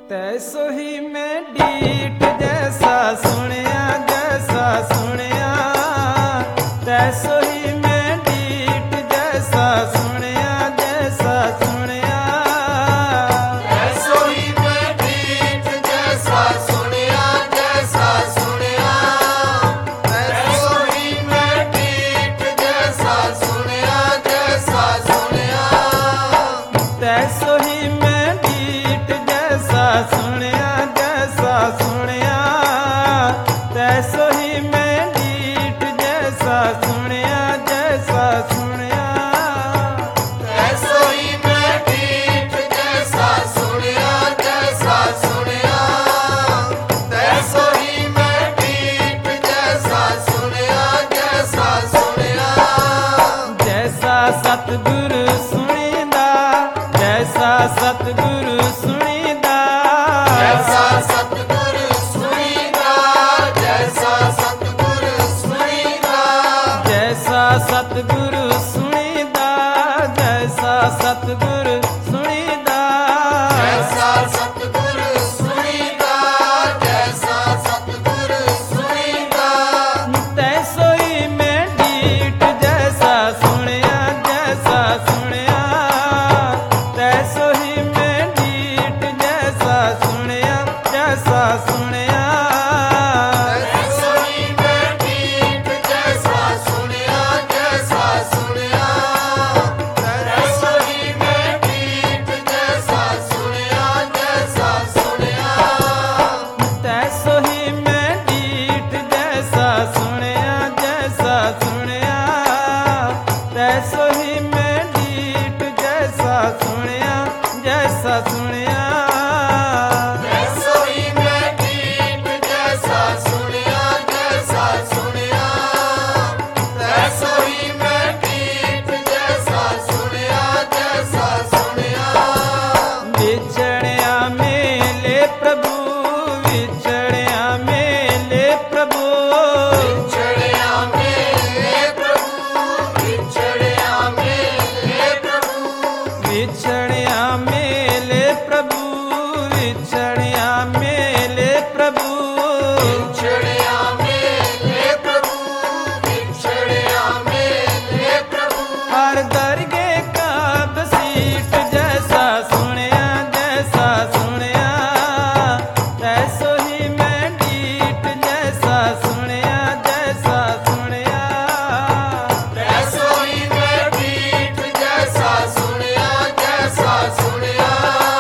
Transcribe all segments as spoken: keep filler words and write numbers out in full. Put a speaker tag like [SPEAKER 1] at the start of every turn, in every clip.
[SPEAKER 1] तैसो ही मैं डीठ जैसा सुनिया जैसा सुनिया तैसो ही मैं डीठ जैसा सुनिया जैसा सुनिया
[SPEAKER 2] तैसो ही मैं डीठ जैसा सुनिया जैसा सुनिया तैसो ही मैं डीठ जैसा सुनिया जैसा सुनिया
[SPEAKER 1] तैसो ही मैं डीठ जैसा सुनिया जैसा सुनिया तैसो ही मैं डीठ जैसा सुनिया जैसा सुनिया
[SPEAKER 2] तैसो ही मैं डीठ जैसा सुनिया जैसा सुनिया तैसो ही मैं डीठ जैसा सुनिया जैसा सुनिया
[SPEAKER 1] जैसा सतगुरु सुनिंदा जैसा सतगुरु सुनिंदा
[SPEAKER 2] जैसा सतगुरु सुनिंदा जैसा सतगुरु सुनिंदा
[SPEAKER 1] जैसा सतगुरु सुनिंदा जैसा सतगुरु सुनिंदा
[SPEAKER 2] जैसा सतगुरु सुनिंदा जैसा सतगुरु सुनिंदा
[SPEAKER 1] तैसो ही मैं डीठ जैसा सुनिया जैसा सुनिया तैसो ही मैं डीठ जैसा सुनिया जैसा सुनिया
[SPEAKER 2] तैसो ही मैं डीठ जैसा सुनिया जैसा सुनिया तैसो ही मैं डीठ जैसा सुनिया जैसा सुनिया
[SPEAKER 1] तैसो ही मैं डीठ जैसा सुनिया जैसा सुनिया तैसो ही मैं डीठ जैसा सुनिया जैसा सुनिया
[SPEAKER 2] तैसो ही मैं डीठ जैसा सुनिया जैसा सुनिया तैसो ही मैं डीठ जैसा सुनिया जैसा सुनिया
[SPEAKER 1] विछड़िया मेले प्रभु विछड़िया मेले प्रभु
[SPEAKER 2] विछड़िया मेरे प्रभु विछड़िया मेरे प्रभु
[SPEAKER 1] विछड़िया मेले प्रभु विछड़िया मेले प्रभु
[SPEAKER 2] विछड़िया मेरे प्रभु विछड़िया मेरे प्रभु
[SPEAKER 1] हर दरगे का बसीठ जैसा सुनिया जैसा सुनिया तैसो ही मैं डीठ जैसा सुनिया जैसा सुनिया
[SPEAKER 2] तैसो ही मैं डीठ जैसा सुनिया जैसा सुनिया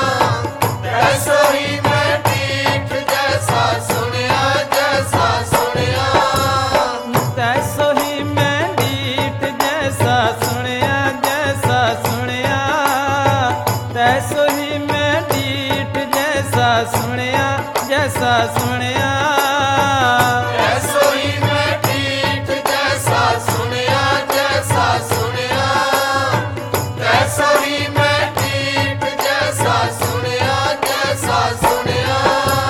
[SPEAKER 2] तैसो ही मैं डीठ जैसा सुनिया जैसा सुनिया
[SPEAKER 1] तैसो ही मैं डीठ जैसा सुनिया जैसा सुनिया तैसो ही मैं डीठ जैसा सुनिया जैसा सुनिया
[SPEAKER 2] तैसो ही मैं डीठ जैसा सुनिया जैसा सुनिया तैसो ही मैं डीठ जैसा सुनिया जैसा सुनिया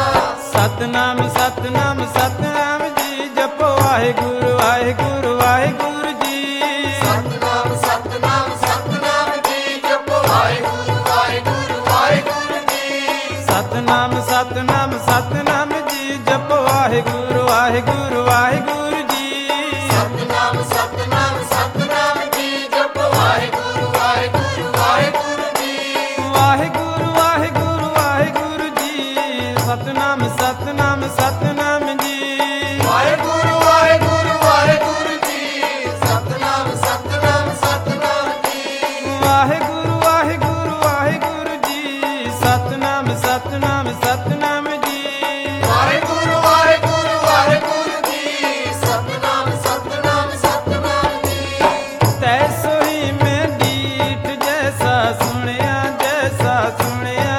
[SPEAKER 1] सतनाम सतनाम सतनाम जी जपो वाहिगुरु वाहिगुरु वाहिगुरु जी
[SPEAKER 2] सतनाम सतनाम सतनाम जी जपो वाहिगुरु वाहिगुरु वाहिगुरु जी
[SPEAKER 1] सतनाम सतनाम सतनाम जी जपो वाहिगुरु वाहिगुरु वाहिगुरु जी
[SPEAKER 2] सतनाम सतनाम सतनाम जी जपो वाहिगुरु वाहिगुरु वाहिगुरु जी
[SPEAKER 1] वाहिगुरु वाहिगुरु वाहिगुरु जी सतनाम सतनाम सतनाम जी
[SPEAKER 2] वाहिगुरु वाहिगुरु वाहिगुरु जी सतनाम सतनाम सतनाम जी
[SPEAKER 1] वाहिगुरु वाहिगुरु वाहिगुरु जी सतनाम सतनाम सतनाम जी
[SPEAKER 2] वाहिगुरु वाहिगुरु वाहिगुरु जी सतनाम सतनाम सतनाम जी
[SPEAKER 1] तैसो ही मैं डीठ जैसा सुनिया जैसा सुनिया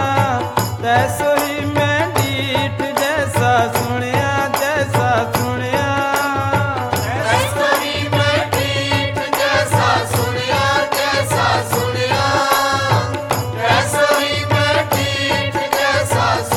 [SPEAKER 1] तैसो ही मैं डीठ जैसा सुनिया जैसा सुनिया
[SPEAKER 2] तैसो ही मैं डीठ जैसा सुनिया जैसा सुनिया तैसो ही मैं डीठ जैसा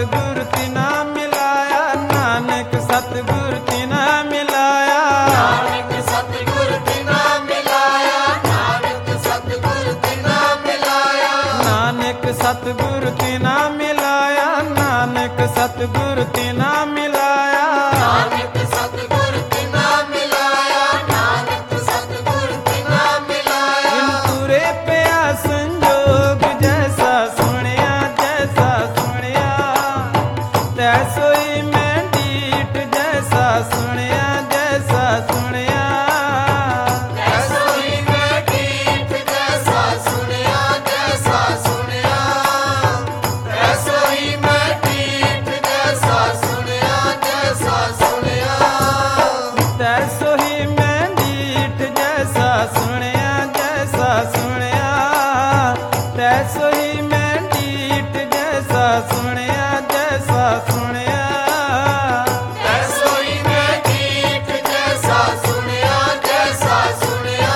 [SPEAKER 1] ਸਤਿਗੁਰ ਤਿਨਾ ਮਿਲਾਇਆ, ਨਾਨਕ ਸਤਿਗੁਰ ਤਿਨਾ ਮਿਲਾਇਆ।
[SPEAKER 2] ਨਾਨਕ ਸਤਿਗੁਰ ਤਿਨਾ ਮਿਲਾਇਆ, ਨਾਨਕ ਸਤਿਗੁਰ ਤਿਨਾ ਮਿਲਾਇਆ।
[SPEAKER 1] ਨਾਨਕ ਸਤਿਗੁਰ ਤਿਨਾ ਮਿਲਾਇਆ, ਨਾਨਕ ਸਤਿਗੁਰ ਤਿਨਾ ਮਿਲਾਇਆ।
[SPEAKER 2] ਨਾਨਕ ਸਤਿਗੁਰ ਤਿਨਾ ਮਿਲਾਇਆ, ਨਾਨਕ ਸਤਿਗੁਰ ਤਿਨਾ ਮਿਲਾਇਆ।
[SPEAKER 1] ਬਿਨ ਤੁਰੇ ਪਿਆ ਸੰਜੋਗ, ਜੈਸਾ ਸੁਣਿਆ ਜੈਸਾ ਸੁਣਿਆ, ਤੈਸੋਈ ਮੈਂ ਡੀਠ, ਜੈਸਾ ਸੁਣਿਆ ਜੈਸਾ ਸੁਣਿਆ।
[SPEAKER 2] ਐਸੋ ਹੀ ਮੈਂ ਗੀਤ ਜੈਸਾ ਸੁਣਿਆ, ਜੈਸਾ ਸੁਣਿਆ। ਐਸੋ ਹੀ ਮੈਂ ਗੀਤ ਜੈਸਾ ਸੁਣਿਆ, ਜੈਸਾ ਸੁਣਿਆ।
[SPEAKER 1] ਤੈਸੋ ਹੀ ਮੈਂ ਡੀਠ, ਜੈਸਾ ਸੁਣਿਆ ਜੈਸਾ ਸੁਣਿਆ। ਤੈਸੋ ਹੀ ਮੈਂ ਡੀਠ, ਜੈਸਾ ਸੁਣਿਆ ਜੈਸਾ ਸੁਣਿਆ।
[SPEAKER 2] ਐਸੋ ਹੀ ਮੈਂ ਗੀਤ ਜੈਸਾ ਸੁਣਿਆ, ਜੈਸਾ ਸੁਣਿਆ।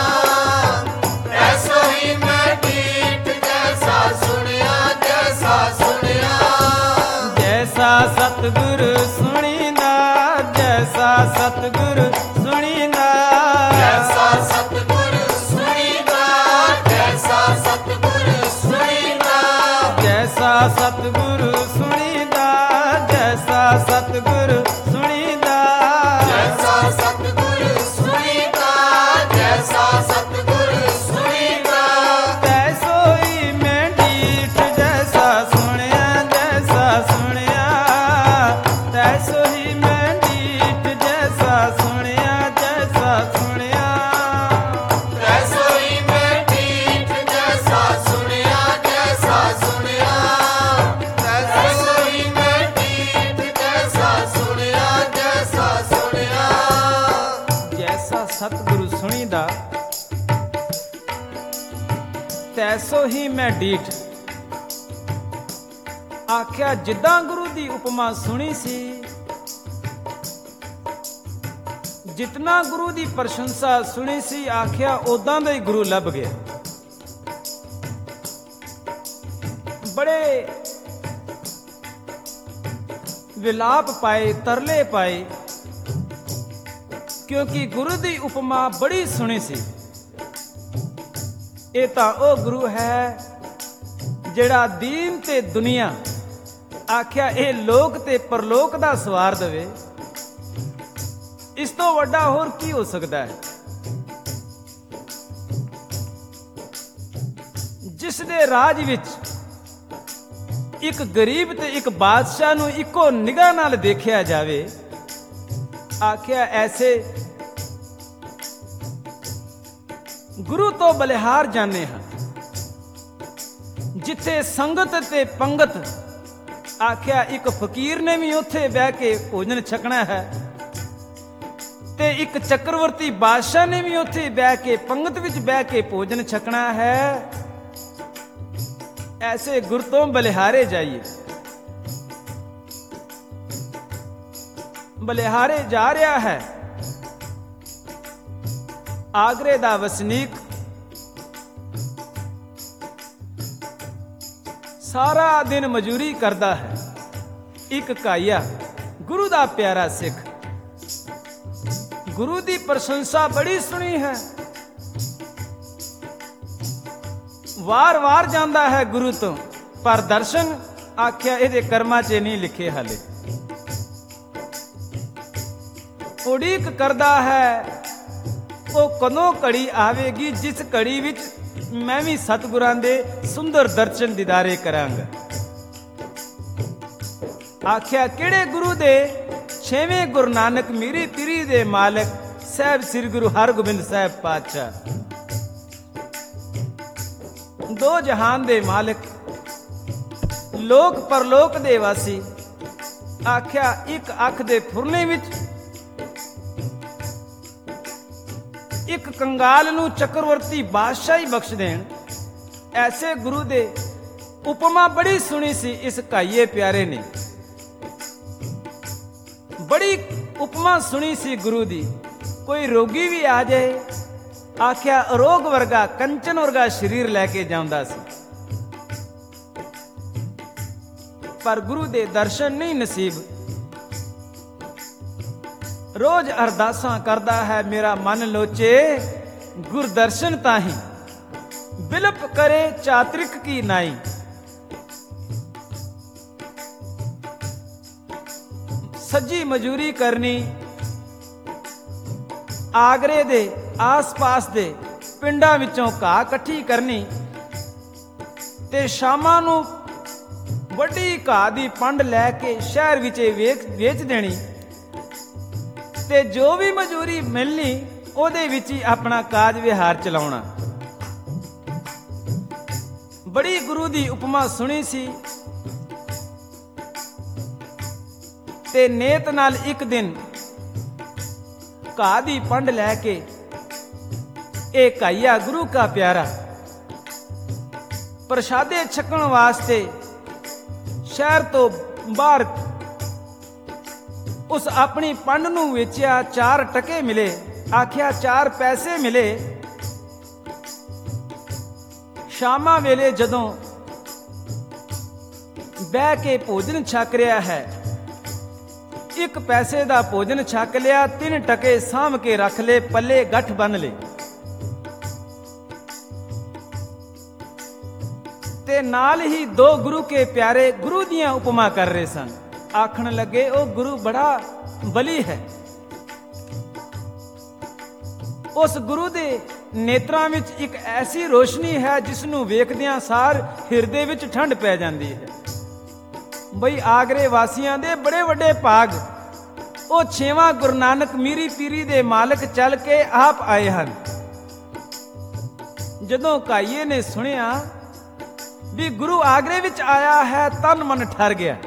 [SPEAKER 2] ਐਸੋ ਹੀ ਮੈਂ ਗੀਤ ਜੈਸਾ ਸੁਣਿਆ, ਜੈਸਾ ਸੁਣਿਆ।
[SPEAKER 1] ਜੈਸਾ ਸਤਿਗੁਰ ਸੁਣੀਂਦਾ, ਜੈਸਾ ਸਤਿਗੁਰ ਸੁਣੀਂਦਾ।
[SPEAKER 2] ਜੈਸਾ ਸਤਿਗੁਰ ਸੁਣੀਦਾ, ਜੈਸਾ ਸਤਿਗੁਰ ਸੁਣੀਦਾ।
[SPEAKER 1] ਜੈਸਾ ਸਤਿਗੁਰ ਸੁਣੀਂਦਾ, ਜੈਸਾ ਸਤਿਗੁਰ ਸੁਣੀਂਦਾ।
[SPEAKER 2] ਜੈਸਾ ਸਤਿਗੁਰ ਸੁਣੀਦਾ, ਜੈਸਾ ਸਤਿਗੁਰ ਸੁਣੀਦਾ।
[SPEAKER 1] ਤੈਸੋਈ ਮੈਂ ਡੀਠ, ਜੈਸਾ ਸੁਣਿਆ ਜੈਸਾ ਸੁਣਿਆ। ਤੈਸੋਈ ਮੈਂ ਡੀਠ, ਜੈਸਾ ਸੁਣਿਆ ਜੈਸਾ ਸੁਣਿਆ।
[SPEAKER 2] ਐਸੋ ਹੀ ਮੈਂ ਗੀਤ ਜੈਸਾ ਸੁਣਿਆ, ਜੈਸਾ ਸੁਣਿਆ। ਐਸੋ ਹੀ ਮੈਂ ਗੀਤ ਜੈਸਾ ਸੁਣਿਆ, ਜੈਸਾ ਸੁਣਿਆ।
[SPEAKER 1] ਜੈਸਾ ਸਤਿਗੁਰੂ ਸੁਣੀਦਾ, ਤੈਸੋ ਹੀ ਮੈਂ ਡੀਠ। ਆਖਿਆ ਜਿੱਦਾਂ ਗੁਰੂ ਦੀ ਉਪਮਾ ਸੁਣੀ ਸੀ, ਜਿਤਨਾ ਗੁਰੂ ਦੀ ਪ੍ਰਸ਼ੰਸਾ ਸੁਣੀ ਸੀ, ਆਖਿਆ ਉਦਾਂ ਦਾ ਹੀ ਗੁਰੂ ਲੱਭ ਗਿਆ। ਬੜੇ ਵਿਲਾਪ ਪਾਏ, ਤਰਲੇ ਪਾਏ, ਕਿਉਂਕਿ ਗੁਰੂ ਦੀ ਉਪਮਾ ਬੜੀ ਸੁਣੀ ਸੀ। ਇਹ ਤਾਂ ਉਹ ਗੁਰੂ ਹੈ ਜਿਹੜਾ ਦੀਨ ਤੇ ਦੁਨੀਆ, ਆਖਿਆ ਇਹ ਲੋਕ ਤੇ ਪਰਲੋਕ ਦਾ ਸਵਾਰ ਦੇਵੇ। ਇਸ ਤੋਂ ਵੱਡਾ ਹੋਰ ਕੀ ਹੋ ਸਕਦਾ ਹੈ? ਜਿਸ ਦੇ ਰਾਜ ਵਿੱਚ ਇੱਕ ਗਰੀਬ ਤੇ ਇੱਕ ਬਾਦਸ਼ਾਹ ਨੂੰ ਇੱਕੋ ਨਿਗਾਹ ਨਾਲ ਦੇਖਿਆ ਜਾਵੇ, ਆਖਿਆ ਐਸੇ ਗੁਰੂ ਤੋਂ ਬਲਿਹਾਰ ਜਾਂਦੇ ਹਾਂ। ਜਿੱਥੇ ਸੰਗਤ ਤੇ ਪੰਗਤ, ਆਖਿਆ ਇੱਕ ਫਕੀਰ ਨੇ ਵੀ ਉੱਥੇ ਬਹਿ ਕੇ ਭੋਜਨ ਛਕਣਾ ਹੈ, ਤੇ ਇੱਕ ਚੱਕਰਵਰਤੀ ਬਾਦਸ਼ਾਹ ਨੇ ਵੀ ਉੱਥੇ ਬਹਿ ਕੇ ਪੰਗਤ ਵਿੱਚ ਬਹਿ ਕੇ ਭੋਜਨ ਛਕਣਾ ਹੈ। ਐਸੇ ਗੁਰ ਤੋਂ ਬਲਿਹਾਰੇ ਜਾਈਏ। ਬਲਿਹਾਰੇ ਜਾ ਰਿਹਾ ਹੈ ਆਗਰੇ ਦਾ ਵਸਨੀਕ। ਸਾਰਾ ਦਿਨ ਮਜ਼ਦੂਰੀ ਕਰਦਾ ਹੈ। ਇੱਕ ਕਾਇਆ, ਗੁਰੂ ਦਾ ਪਿਆਰਾ ਸਿੱਖ, ਗੁਰੂ ਦੀ ਪ੍ਰਸ਼ੰਸਾ ਬੜੀ ਸੁਣੀ ਹੈ। ਵਾਰ-ਵਾਰ ਜਾਂਦਾ ਹੈ ਗੁਰੂ ਤੋਂ, ਪਰ ਦਰਸ਼ਨ, ਆਖਿਆ ਇਹਦੇ ਕਰਮਾਂ 'ਚ ਨਹੀਂ ਲਿਖੇ ਹਾਲੇ। ਉਡੀਕ ਕਰਦਾ ਹੈ ਉਹ ਕਦੋਂ ਘੜੀ ਆਵੇਗੀ, ਜਿਸ ਘੜੀ ਵਿੱਚ ਮੈਂ ਵੀ ਸਤਿਗੁਰਾਂ ਦੇ ਸੁੰਦਰ ਦਰਸ਼ਨ ਦੀਦਾਰੇ ਕਰਾਂਗਾ। ਆਖਿਆ ਕਿਹੜੇ ਗੁਰੂ ਦੇ? ਛੇਵੇਂ ਗੁਰੂ ਨਾਨਕ ਮੀਰੀ ਪੀਰੀ ਦੇ ਮਾਲਕ ਸਾਹਿਬ ਸ੍ਰੀ ਗੁਰੂ ਹਰਗੋਬਿੰਦ ਸਾਹਿਬ ਪਾਤਸ਼ਾਹ, ਦੋ ਜਹਾਨ ਦੇ ਮਾਲਕ, ਲੋਕ ਪਰਲੋਕ ਦੇ ਵਾਸੀ। ਆਖਿਆ ਇੱਕ ਅੱਖ ਦੇ ਫੁਰਨੇ ਵਿੱਚ ਇੱਕ ਕੰਗਾਲ ਨੂੰ ਚੱਕਰਵਰਤੀ ਬਾਦਸ਼ਾਹੀ ਬਖਸ਼ ਦੇਣ, ਐਸੇ ਗੁਰੂ ਦੇ ਉਪਮਾ ਬੜੀ ਸੁਣੀ ਸੀ ਇਸ ਕਾਈਏ ਪਿਆਰੇ ਨੇ। ਬੜੀ ਉਪਮਾ ਸੁਣੀ ਸੀ ਗੁਰੂ ਦੀ। ਕੋਈ ਰੋਗੀ ਵੀ ਆ ਜਾਏ, ਆਖਿਆ ਅਰੋਗ ਵਰਗਾ, ਕੰਚਨ ਵਰਗਾ ਸਰੀਰ ਲੈ ਕੇ ਜਾਂਦਾ ਸੀ। ਪਰ ਗੁਰੂ ਦੇ ਦਰਸ਼ਨ ਨਹੀਂ ਨਸੀਬ। ਰੋਜ਼ ਅਰਦਾਸਾਂ ਕਰਦਾ ਹੈ ਮੇਰਾ ਮਨ ਲੋਚੇ, ਗੁਰਦਰਸ਼ਨ ਤਾਹੀਂ ਬਿਲਪ ਕਰੇ ਚਾਤ੍ਰਿਕ ਕੀ ਨਾਈ। ਸੱਜੀ ਮਜ਼ਦੂਰੀ ਕਰਨੀ, ਆਗਰੇ ਦੇ ਆਸ-ਪਾਸ ਦੇ ਪਿੰਡਾਂ ਵਿੱਚੋਂ ਘਾਹ ਇਕੱਠੀ ਕਰਨੀ ਤੇ ਸ਼ਾਮਾਂ ਨੂੰ ਵੱਡੀ ਘਾਹ ਦੀ ਪੰਡ ਲੈ ਕੇ ਸ਼ਹਿਰ ਵਿੱਚ ਵੇਚ ਵੇਚ ਦੇਣੀ ਤੇ ਜੋ ਵੀ ਮਜ਼ਦੂਰੀ ਮਿਲਣੀ ਉਹਦੇ ਵਿੱਚ ਹੀ ਆਪਣਾ ਕਾਜ ਵਿਹਾਰ ਚਲਾਉਣਾ। ਬੜੀ ਗੁਰੂ ਦੀ ਉਪਮਾ ਸੁਣੀ ਸੀ ਤੇ ਨੇਤ ਨਾਲ ਇੱਕ ਦਿਨ ਘਾਹ ਦੀ ਪੰਡ ਲੈ ਕੇ ਇਹ ਕਾਈਆ ਗੁਰੂ ਕਾ ਪਿਆਰਾ ਪ੍ਰਸ਼ਾਦੇ ਛਕਣ ਵਾਸਤੇ ਸ਼ਹਿਰ ਤੋਂ ਬਾਹਰ ਉਸ ਆਪਣੀ ਪੰਡ ਨੂੰ ਵੇਚਿਆ। ਚਾਰ ਟਕੇ ਮਿਲੇ, ਆਖਿਆ ਚਾਰ ਪੈਸੇ ਮਿਲੇ। ਸ਼ਾਮਾਂ ਵੇਲੇ ਜਦੋਂ ਬਹਿ ਕੇ ਭੋਜਨ ਛਕ ਰਿਹਾ ਹੈ, ਇੱਕ ਪੈਸੇ ਦਾ ਭੋਜਨ ਛਕ ਲਿਆ, ਤਿੰਨ ਟਕੇ ਸਾਂਭ ਕੇ ਰੱਖ ਲਏ, ਪੱਲੇ ਗੱਠ ਬੰਨ ਲਏ ਤੇ ਨਾਲ ਹੀ ਦੋ ਗੁਰੂ ਕੇ ਪਿਆਰੇ ਗੁਰੂ ਦੀਆਂ ਉਪਮਾ ਕਰ ਰਹੇ ਸਨ। ਆਖਣ ਲੱਗੇ ਉਹ ਗੁਰੂ ਬੜਾ ਬਲੀ ਹੈ। ਉਸ ਗੁਰੂ ਦੇ ਨੇਤਰਾਂ ਵਿੱਚ ਇੱਕ ਐਸੀ ਰੋਸ਼ਨੀ ਹੈ ਜਿਸ ਨੂੰ ਵੇਖਦਿਆਂ ਸਾਰ ਹਿਰਦੇ ਵਿੱਚ ਠੰਡ ਪੈ ਜਾਂਦੀ ਹੈ। ਬਈ ਆਗਰੇ ਵਾਸੀਆਂ ਦੇ ਬੜੇ ਵੱਡੇ ਭਾਗ, ਉਹ ਛੇਵਾਂ ਗੁਰੂ ਨਾਨਕ ਮੀਰੀ ਪੀਰੀ ਦੇ ਮਾਲਕ ਚੱਲ ਕੇ ਆਪ ਆਏ ਹਨ। ਜਦੋਂ ਕਾਈਏ ਨੇ ਸੁਣਿਆ ਵੀ ਗੁਰੂ ਆਗਰੇ ਵਿੱਚ ਆਇਆ ਹੈ, ਤਨ ਮਨ ਠਰ ਗਿਆ।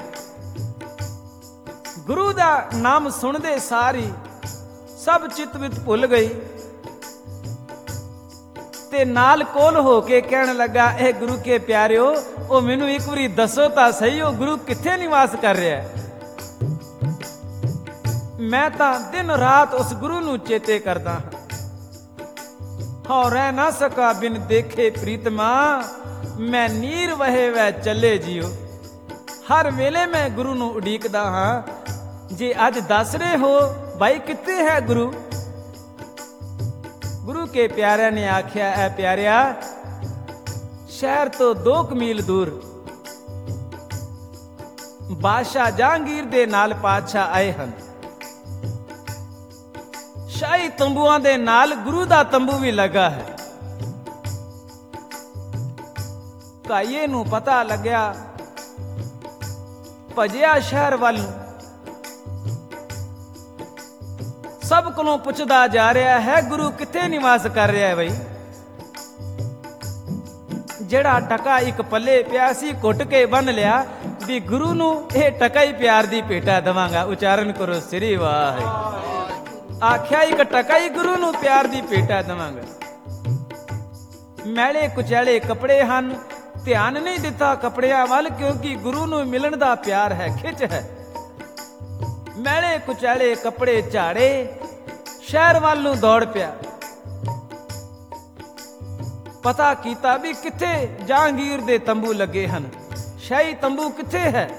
[SPEAKER 1] ਗੁਰੂ ਦਾ ਨਾਮ ਸੁਣਦੇ ਸਾਰੀ ਸਭ ਚਿੱਤ ਵਿੱਚ ਭੁੱਲ ਗਈ ਤੇ ਨਾਲ ਕੋਲ ਹੋ ਕੇ ਕਹਿਣ ਲੱਗਾ, ਇਹ ਗੁਰੂ ਕੇ ਪਿਆਰਿਓ, ਉਹ ਮੈਨੂੰ ਇੱਕ ਵਾਰੀ ਦੱਸੋ ਤਾਂ ਸਹੀ, ਉਹ ਗੁਰੂ ਕਿੱਥੇ ਨਿਵਾਸ ਕਰ ਰਿਹਾ ਹੈ? ਮੈਂ ਤਾਂ ਦਿਨ ਰਾਤ ਉਸ ਗੁਰੂ ਨੂੰ ਚੇਤੇ ਕਰਦਾ ਹਾਂ। ਹਉ ਰਹਿ ਨਾ ਸਕਾ ਬਿਨ ਦੇਖੇ ਪ੍ਰੀਤਮਾ, ਮੈਂ ਨੀਰ ਵਹੇ ਵੈ ਚੱਲੇ ਜਿਉ। ਹਰ ਵੇਲੇ ਮੈਂ ਗੁਰੂ ਨੂੰ ਉਡੀਕਦਾ ਹਾਂ। ਜੇ ਅੱਜ ਦੱਸ ਰਹੇ ਹੋ ਭਾਈ ਕਿੱਥੇ ਹੈ ਗੁਰੂ? ਗੁਰੂ ਕੇ ਪਿਆਰਿਆਂ ਨੇ ਆਖਿਆ, ਐ ਪਿਆਰਿਆ, ਸ਼ਹਿਰ ਤੋਂ ਦੋ ਕੁ ਮੀਲ ਦੂਰ ਬਾਦਸ਼ਾਹ ਜਹਾਂਗੀਰ ਦੇ ਨਾਲ ਪਾਤਸ਼ਾਹ ਆਏ ਹਨ। ਸ਼ਾਹੀ ਤੰਬੂਆਂ ਦੇ ਨਾਲ ਗੁਰੂ ਦਾ ਤੰਬੂ ਵੀ ਲੱਗਾ ਹੈ। ਕਾਈਏ ਨੂੰ ਪਤਾ ਲੱਗਿਆ, ਭਜਿਆ ਸ਼ਹਿਰ ਵੱਲ ਨੂੰ, ਸਭ ਕੋਲੋਂ ਪੁੱਛਦਾ ਜਾ ਰਿਹਾ ਹੈ ਗੁਰੂ ਕਿੱਥੇ ਨਿਵਾਸ ਕਰ ਰਿਹਾ ਹੈ। ਬਈ ਜਿਹੜਾ ਟਕਾ ਇੱਕ ਪੱਲੇ ਪਿਆ ਸੀ ਘੁੱਟ ਕੇ ਬੰਨ ਲਿਆ ਵੀ ਗੁਰੂ ਨੂੰ ਇਹ ਟਕਾ ਹੀ ਪਿਆਰ ਦੀ ਭੇਟਾ ਦੇਵਾਂਗਾ। ਉਚਾਰਨ ਕਰੋ ਸ੍ਰੀ ਵਾਹਿਗੁਰੂ। ਆਖਿਆ ਇੱਕ ਟਕਾ ਹੀ ਗੁਰੂ ਨੂੰ ਪਿਆਰ ਦੀ ਭੇਟਾ ਦੇਵਾਂਗਾ। ਮੈਲੇ ਕੁਚੈਲੇ ਕੱਪੜੇ ਹਨ, ਧਿਆਨ ਨਹੀਂ ਦਿੱਤਾ ਕੱਪੜਿਆਂ ਵੱਲ, ਕਿਉਂਕਿ ਗੁਰੂ ਨੂੰ ਮਿਲਣ ਦਾ ਪਿਆਰ ਹੈ, ਖਿੱਚ ਹੈ। ਮੈਲੇ ਕੁਚੈਲੇ ਕੱਪੜੇ ਝਾੜੇ ਸ਼ਹਿਰ ਵੱਲ ਨੂੰ ਦੌੜ ਪਿਆ। ਪਤਾ ਕੀਤਾ ਵੀ ਕਿੱਥੇ ਜਹਾਂਗੀਰ ਦੇ ਤੰਬੂ ਲੱਗੇ ਹਨ, ਸ਼ਾਹੀ ਤੰਬੂ ਕਿੱਥੇ ਹੈ?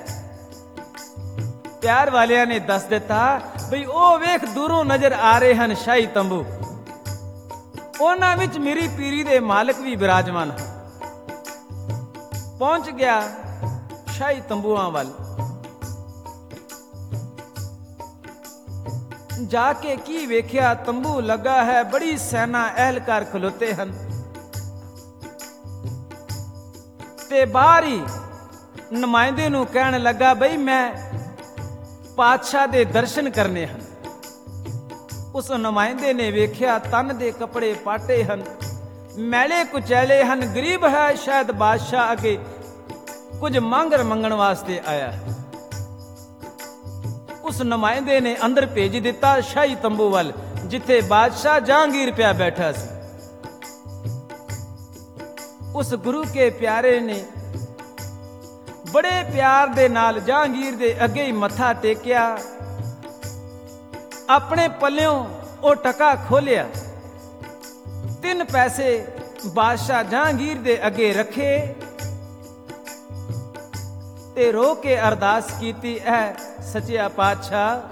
[SPEAKER 1] ਪਿਆਰ ਵਾਲਿਆਂ ਨੇ ਦੱਸ ਦਿੱਤਾ ਬਈ ਉਹ ਵੇਖ ਦੂਰੋਂ ਨਜ਼ਰ ਆ ਰਹੇ ਹਨ ਸ਼ਾਹੀ ਤੰਬੂ, ਉਹਨਾਂ ਵਿੱਚ ਮੀਰੀ ਪੀਰੀ ਦੇ ਮਾਲਕ ਵੀ ਬਿਰਾਜਮਾਨ ਹਨ। ਪਹੁੰਚ ਗਿਆ ਸ਼ਾਹੀ ਤੰਬੂਆਂ ਵੱਲ। ਜਾ ਕੇ ਕੀ ਵੇਖਿਆ, ਤੰਬੂ ਲੱਗਾ ਹੈ, ਬੜੀ ਸੈਨਾ ਅਹਿਲਕਾਰ ਖਲੋਤੇ ਹਨ ਤੇ ਬਾਹਰ ਹੀ ਨੁਮਾਇੰਦੇ ਨੂੰ ਕਹਿਣ ਲੱਗਾ, ਬਈ ਮੈਂ ਪਾਤਸ਼ਾਹ ਦੇ ਦਰਸ਼ਨ ਕਰਨੇ ਹਨ। ਉਸ ਨੁਮਾਇੰਦੇ ਨੇ ਵੇਖਿਆ, ਤਨ ਦੇ ਕੱਪੜੇ ਪਾਟੇ ਹਨ, ਮੈਲੇ ਕੁਚੈਲੇ ਹਨ, ਗਰੀਬ ਹੈ, ਸ਼ਾਇਦ ਬਾਦਸ਼ਾਹ ਅੱਗੇ ਕੁਝ ਮੰਗਰ ਮੰਗਣ ਵਾਸਤੇ ਆਇਆ ਹੈ। ਉਸ ਨੁਮਾਇੰਦੇ ਨੇ ਅੰਦਰ ਭੇਜ ਦਿੱਤਾ ਸ਼ਾਹੀ ਤੰਬੂ ਵੱਲ, ਜਿੱਥੇ ਬਾਦਸ਼ਾਹ ਜਹਾਂਗੀਰ ਪਿਆ ਬੈਠਾ ਸੀ। ਉਸ ਗੁਰੂ ਕੇ ਪਿਆਰੇ ਨੇ ਬੜੇ ਪਿਆਰ ਦੇ ਨਾਲ ਜਹਾਂਗੀਰ ਦੇ ਅੱਗੇ ਹੀ ਮੱਥਾ ਟੇਕਿਆ। ਆਪਣੇ ਪੱਲਿਓਂ ਉਹ ਟਕਾ ਖੋਲਿਆ, ਤਿੰਨ ਪੈਸੇ ਬਾਦਸ਼ਾਹ ਜਹਾਂਗੀਰ ਦੇ ਅੱਗੇ ਰੱਖੇ ਤੇ ਰੋ ਕੇ ਅਰਦਾਸ ਕੀਤੀ, ਐ ਸੱਚਿਆ ਪਾਤਸ਼ਾਹ,